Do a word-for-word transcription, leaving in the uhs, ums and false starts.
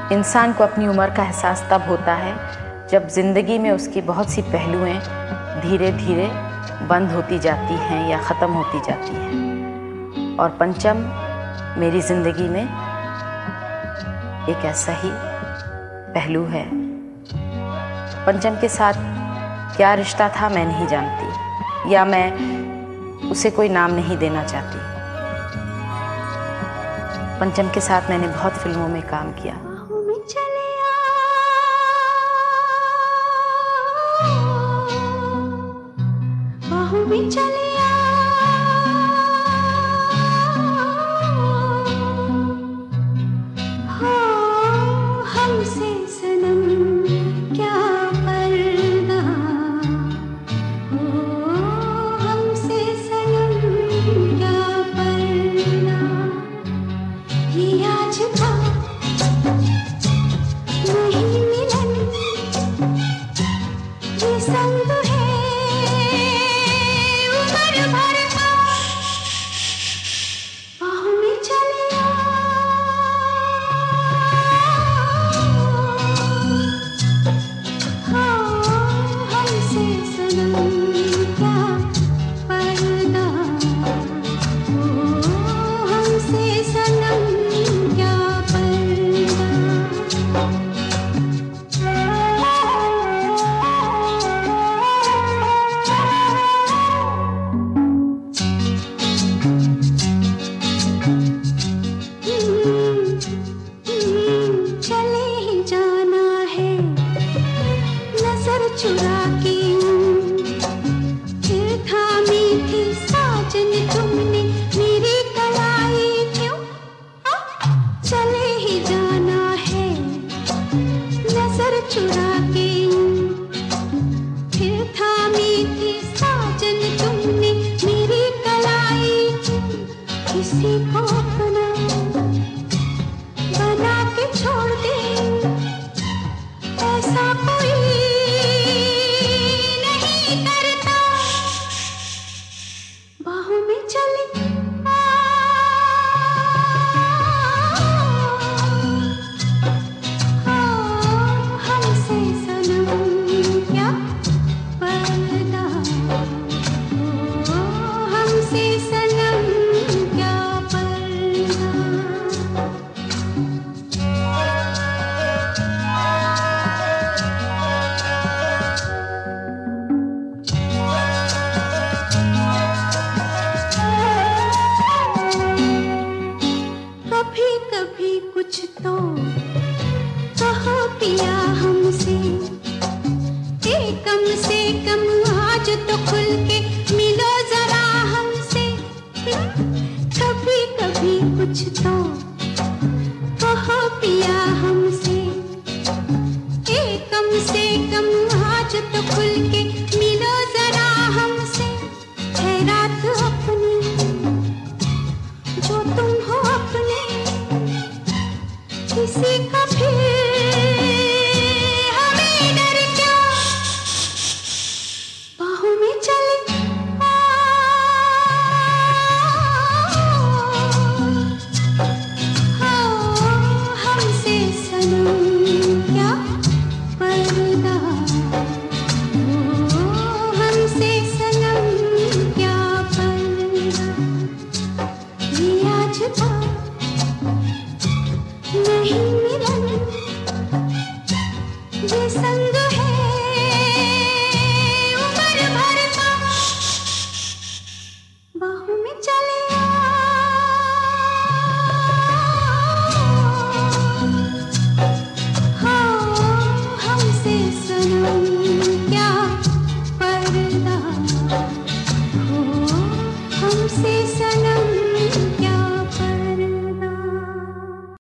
इंसान को अपनी उम्र का एहसास तब होता है जब ज़िंदगी में उसकी बहुत सी पहलुएं धीरे धीरे बंद होती जाती हैं या ख़त्म होती जाती हैं। और पंचम मेरी ज़िंदगी में एक ऐसा ही पहलू है। पंचम के साथ क्या रिश्ता था मैं नहीं जानती, या मैं उसे कोई नाम नहीं देना चाहती। पंचम के साथ मैंने बहुत फिल्मों में काम किया। बाहों में चले आ, हो हमसे सनम क्या पर्दा, हो हमसे सनम क्या पर्दा। ये आज था नहीं मिलन, ये संग है चुरा के फिर थामी थी साजन तुमने मेरी कलाई क्यों, चले ही जाना है नजर चुरा के। फिर थामी थी साजन तुमने मेरी कलाई क्यों, किसी को अपना बना के छोड़ दे ऐसा कोई कुछ तो कहो पिया हमसे, ए कम से कम आज तो खुल के मिलो जरा हमसे। कभी कभी कुछ तो कहो पिया हमसे, ए कम से कम आज तो खुल के मिलो जरा हमसे। है रात अपनी जो तुम हो अपने, किसी का फिर हमें डर क्या, बाहों में चले आ, हो हमसे सनम क्या पर्दा, हो हमसे सनम क्या पर्दा। ये आज था